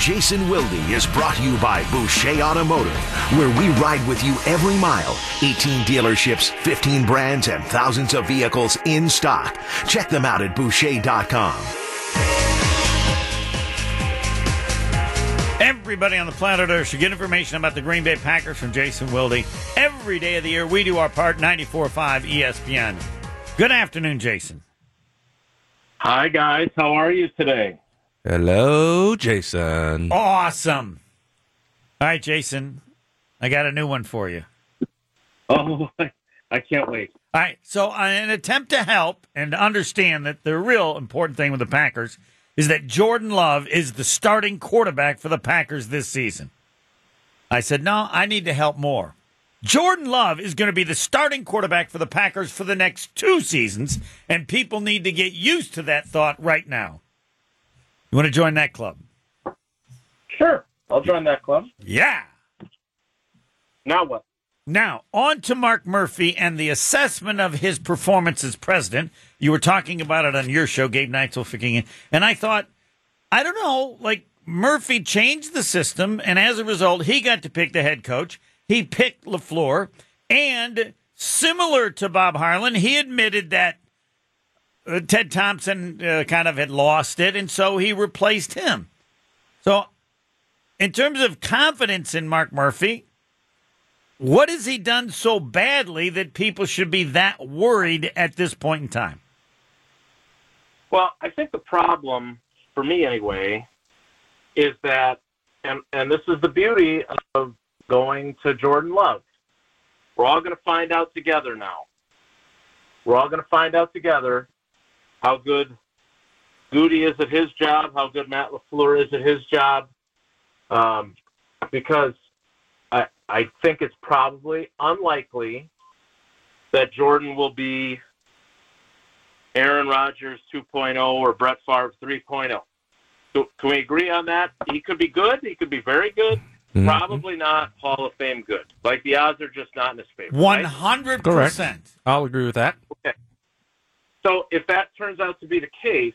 Jason Wilde is brought to you by Boucher Automotive, where we ride with you every mile. 18 dealerships, 15 brands, and thousands of vehicles in stock. Check them out at Boucher.com. Everybody on the planet Earth should get information about the Green Bay Packers from Jason Wilde. Every day of the year, we do our part, 94.5 ESPN. Good afternoon, Jason. Hi, guys. How are you today? Hello, Jason. Awesome. All right, Jason, I got a new one for you. Oh, I can't wait. All right, so in an attempt to help and to understand that the real important thing with the Packers is that Jordan Love is the starting quarterback for the Packers this season. I said, no, I need to help more. Jordan Love is going to be the starting quarterback for the Packers for the next 2 seasons, and people need to get used to that thought right now. You want to join that club? Sure. I'll join that club. Yeah. Now what? Now, on to Mark Murphy and the assessment of his performance as president. You were talking about it on your show, Gabe Neitzel kicking in. And I thought, I don't know, like Murphy changed the system, and as a result, he got to pick the head coach. He picked LaFleur, and similar to Bob Harlan, he admitted that Ted Thompson kind of had lost it, and so he replaced him. So, in terms of confidence in Mark Murphy, what has he done so badly that people should be that worried at this point in time? Well, I think the problem, for me anyway, is that, and this is the beauty of going to Jordan Love, we're all going to find out together now. We're all going to find out together how good Goody is at his job, how good Matt LaFleur is at his job, because I think it's probably unlikely that Jordan will be Aaron Rodgers 2.0 or Brett Favre 3.0. So can we agree on that? He could be good. He could be very good. Mm-hmm. Probably not Hall of Fame good. Like the odds are just not in his favor. 100%. Correct. I'll agree with that. Okay. So if that turns out to be the case,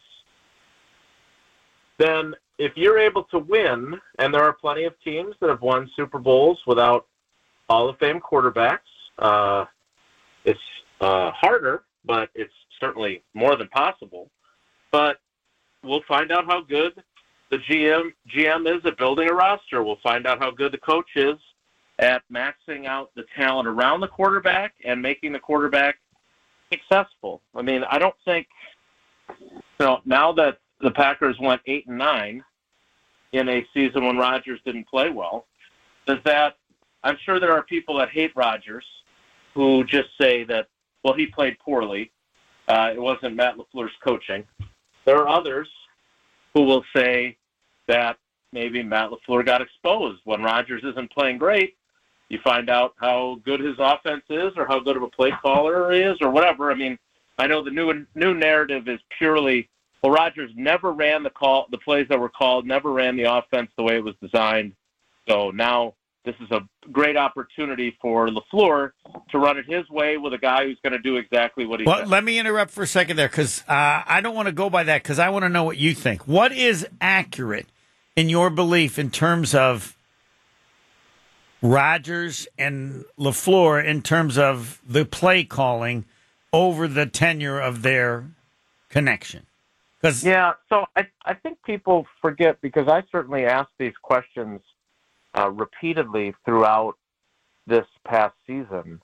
then if you're able to win, and there are plenty of teams that have won Super Bowls without Hall of Fame quarterbacks, it's harder, but it's certainly more than possible. But we'll find out how good the GM is at building a roster. We'll find out how good the coach is at maxing out the talent around the quarterback and making the quarterback successful. I mean, I don't think, now that the Packers went 8-9 in a season when Rodgers didn't play well, I'm sure there are people that hate Rodgers who just say that, well, he played poorly. It wasn't Matt LaFleur's coaching. There are others who will say that maybe Matt LaFleur got exposed. When Rodgers isn't playing great, you find out how good his offense is or how good of a play caller he is or whatever. I mean, I know the new narrative is purely, well, Rodgers never ran the plays that were called, never ran the offense the way it was designed. So now this is a great opportunity for LaFleur to run it his way with a guy who's going to do exactly what he said. Let me interrupt for a second there because I don't want to go by that because I want to know what you think. What is accurate in your belief in terms of Rodgers and LaFleur in terms of the play calling over the tenure of their connection? Yeah, so I think people forget, because I certainly asked these questions repeatedly throughout this past season.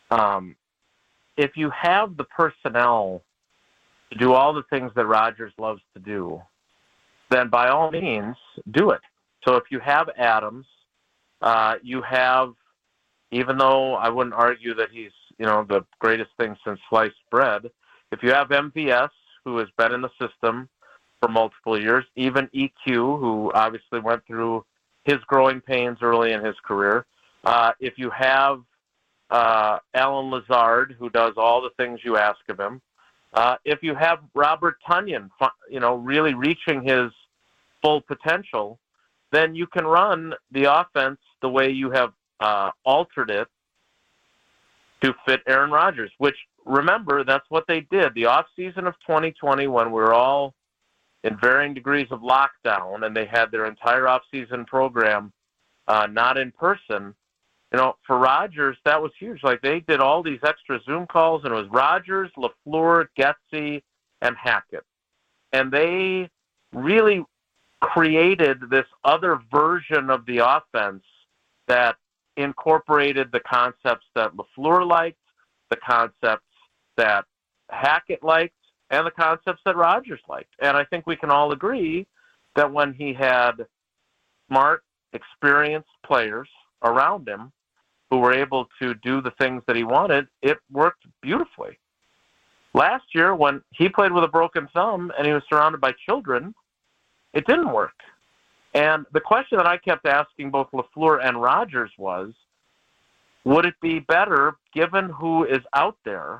If you have the personnel to do all the things that Rodgers loves to do, then by all means, do it. So if you have Adams, you have, even though I wouldn't argue that he's, the greatest thing since sliced bread, if you have MVS, who has been in the system for multiple years, even EQ, who obviously went through his growing pains early in his career. If you have Alan Lazard, who does all the things you ask of him. If you have Robert Tonyan, really reaching his full potential, then you can run the offense the way you have altered it to fit Aaron Rodgers, which, remember, that's what they did. The offseason of 2020, when we were all in varying degrees of lockdown, and they had their entire offseason program not in person. For Rodgers, that was huge. Like, they did all these extra Zoom calls, and it was Rodgers, LaFleur, Getsy, and Hackett. And they really created this other version of the offense that incorporated the concepts that LaFleur liked, the concepts that Hackett liked, and the concepts that Rodgers liked. And I think we can all agree that when he had smart, experienced players around him who were able to do the things that he wanted, it worked beautifully. Last year, when he played with a broken thumb and he was surrounded by children, it didn't work. And the question that I kept asking both LaFleur and Rodgers was, would it be better, given who is out there,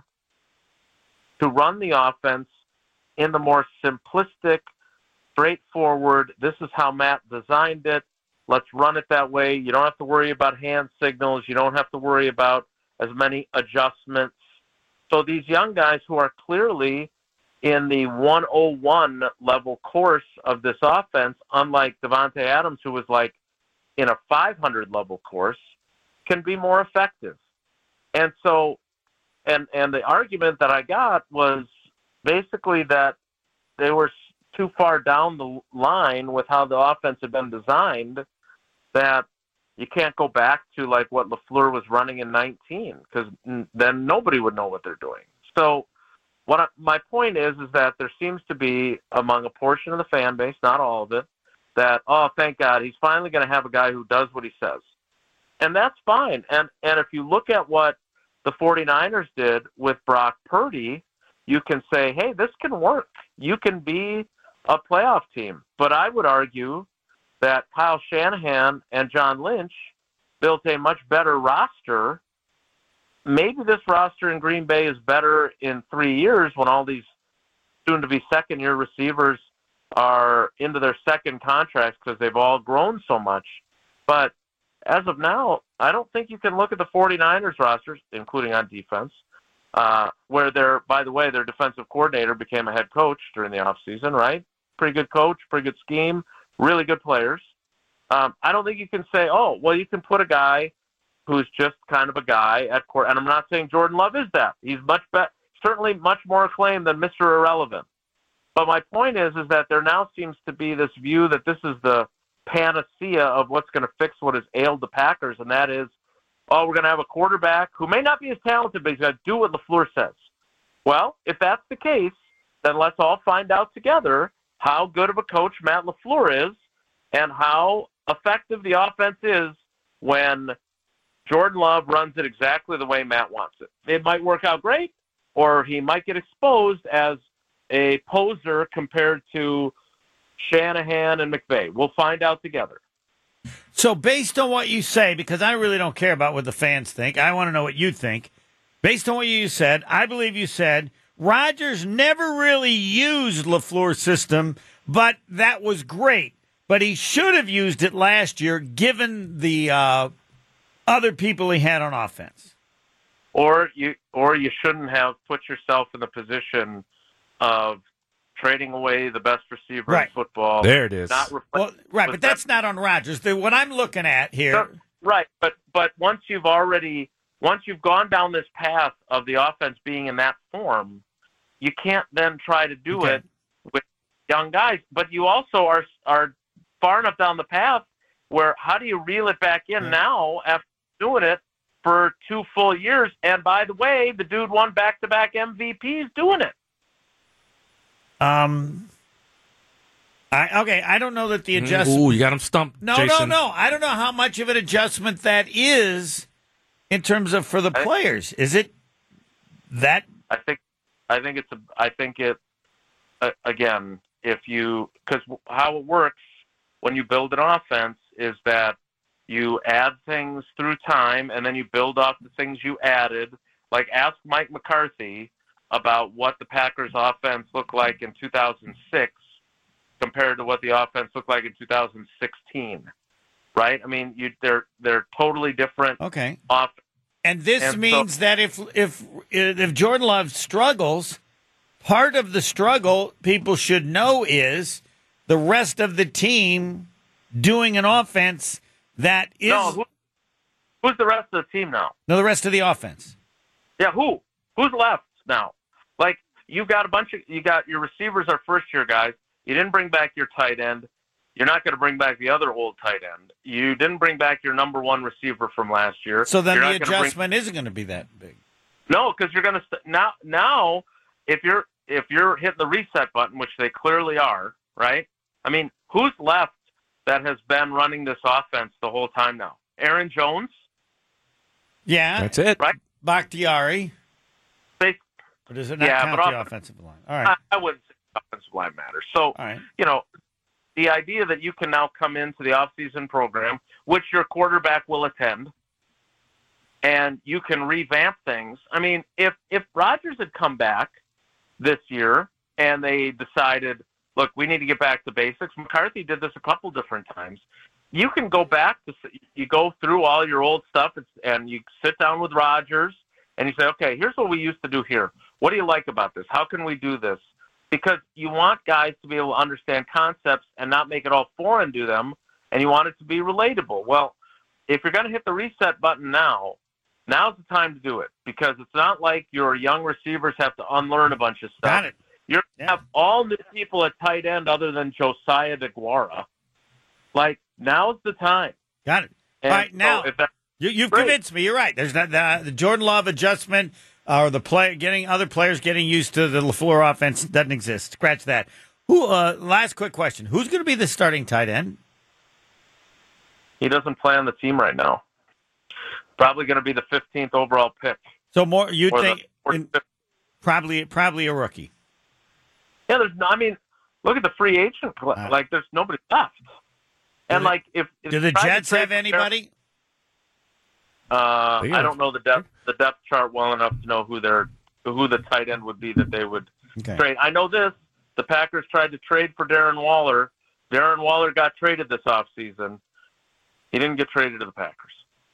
to run the offense in the more simplistic, straightforward, this is how Matt designed it, let's run it that way. You don't have to worry about hand signals. You don't have to worry about as many adjustments. So these young guys who are clearly in the 101 level course of this offense, unlike Davante Adams, who was like in a 500 level course, can be more effective. And so, and the argument that I got was basically that they were too far down the line with how the offense had been designed, that you can't go back to like what LaFleur was running in 19, because then nobody would know what they're doing. So my point is that there seems to be among a portion of the fan base, not all of it, that, oh, thank God, he's finally going to have a guy who does what he says. And that's fine. And if you look at what the 49ers did with Brock Purdy, you can say, hey, this can work. You can be a playoff team. But I would argue that Kyle Shanahan and John Lynch built a much better roster. Maybe this roster in Green Bay is better in 3 years when all these soon-to-be second-year receivers are into their second contracts because they've all grown so much. But as of now, I don't think you can look at the 49ers rosters, including on defense, where by the way, their defensive coordinator became a head coach during the offseason, right? Pretty good coach, pretty good scheme, really good players. I don't think you can say, oh, well, you can put a guy who's just kind of a guy at court. And I'm not saying Jordan Love is that. He's certainly much more acclaimed than Mr. Irrelevant. But my point is that there now seems to be this view that this is the panacea of what's going to fix what has ailed the Packers, and that is, oh, we're going to have a quarterback who may not be as talented, but he's going to do what LaFleur says. Well, if that's the case, then let's all find out together how good of a coach Matt LaFleur is and how effective the offense is when Jordan Love runs it exactly the way Matt wants it. It might work out great, or he might get exposed as a poser compared to Shanahan and McVay. We'll find out together. So based on what you say, because I really don't care about what the fans think, I want to know what you think. Based on what you said, I believe you said Rodgers never really used LaFleur's system, but that was great. But he should have used it last year, given the other people he had on offense. Or you shouldn't have put yourself in the position of trading away the best receiver in football. There it is. But that's not on Rodgers. What I'm looking at here. Right, but once you've gone down this path of the offense being in that form, you can't then try to do it with young guys. But you also are far enough down the path where how do you reel it back in now after doing it for 2 full years? And by the way, the dude won back-to-back MVPs doing it. I don't know that the adjustment. Ooh, you got him stumped. No. I don't know how much of an adjustment that is in terms of for the players. Is it that? Again, because how it works when you build an offense is that you add things through time and then you build off the things you added. Like ask Mike McCarthy about what the Packers offense looked like in 2006 compared to what the offense looked like in 2016, right? I mean, they're totally different. Okay. And this means that if Jordan Love struggles, part of the struggle people should know is the rest of the team doing an offense that is... No, who's the rest of the team now? No, the rest of the offense. Yeah, who? Who's left now? Like, you've got you got your receivers are first-year guys. You didn't bring back your tight end. You're not going to bring back the other old tight end. You didn't bring back your number one receiver from last year. So then the adjustment isn't going to be that big. No, because you're going to now if you're hitting the reset button, which they clearly are, right? I mean, who's left that has been running this offense the whole time now? Aaron Jones? Yeah. That's it. Right? Bakhtiari. But does it not count the offensive line? All right. I wouldn't say the offensive line matters. So, all right. The idea that you can now come into the offseason program, which your quarterback will attend, and you can revamp things. I mean, if Rodgers had come back this year and they decided, look, we need to get back to basics. McCarthy did this a couple different times. You can go back you go through all your old stuff and you sit down with Rodgers and you say, okay, here's what we used to do here. What do you like about this? How can we do this? Because you want guys to be able to understand concepts and not make it all foreign to them, and you want it to be relatable. Well, if you're going to hit the reset button now's the time to do it, because it's not like your young receivers have to unlearn a bunch of stuff. Got it. You're going to have all new people at tight end other than Josiah DeGuara. Like, now's the time. Got it. And all right, now, you've convinced me. You're right. There's not the Jordan Love adjustment or other players getting used to the LaFleur offense doesn't exist. Scratch that. Last quick question. Who's going to be the starting tight end? He doesn't play on the team right now. Probably going to be the 15th overall pick. So more you think probably a rookie. Yeah, look at the free agent. Like, there's nobody left. And do the Jets have anybody? I don't know the depth chart well enough to know who the tight end would be that they would trade. I know this: the Packers tried to trade for Darren Waller. Darren Waller got traded this offseason. He didn't get traded to the Packers,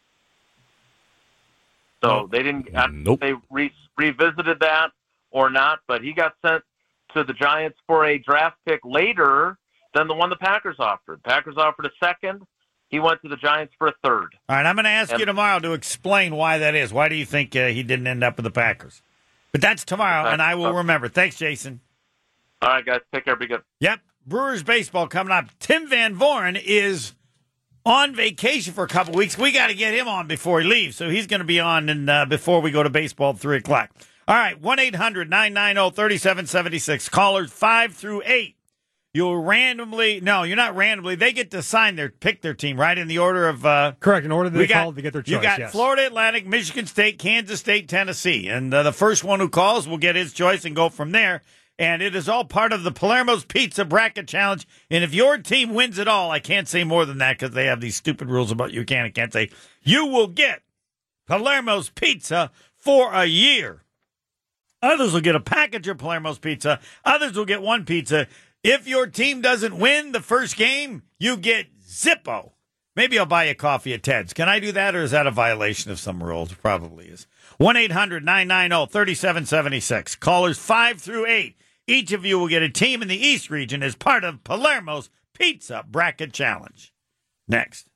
so they didn't. Nope. They revisited that or not, but he got sent to the Giants for a draft pick later than the one the Packers offered. Packers offered a second. He went to the Giants for a third. All right, I'm going to ask you tomorrow to explain why that is. Why do you think he didn't end up with the Packers? But that's tomorrow, and I will remember. Thanks, Jason. All right, guys. Take care. Be good. Yep. Brewers baseball coming up. Tim Van Voren is on vacation for a couple weeks. We got to get him on before he leaves, so he's going to be on before we go to baseball at 3 o'clock. All right, 1-800-990-3776. Callers 5 through 8. You're not randomly. They get to pick their team, right, in the order of... Correct, in order they called to get their choice, You got Florida Atlantic, Michigan State, Kansas State, Tennessee. And the first one who calls will get his choice and go from there. And it is all part of the Palermo's Pizza Bracket Challenge. And if your team wins it all, I can't say more than that because they have these stupid rules about you can and can't say, you will get Palermo's Pizza for a year. Others will get a package of Palermo's Pizza. Others will get one pizza. If your team doesn't win the first game, you get Zippo. Maybe I'll buy you coffee at Ted's. Can I do that, or is that a violation of some rules? Probably is. 1-800-990-3776. Callers 5 through 8. Each of you will get a team in the East region as part of Palermo's Pizza Bracket Challenge. Next.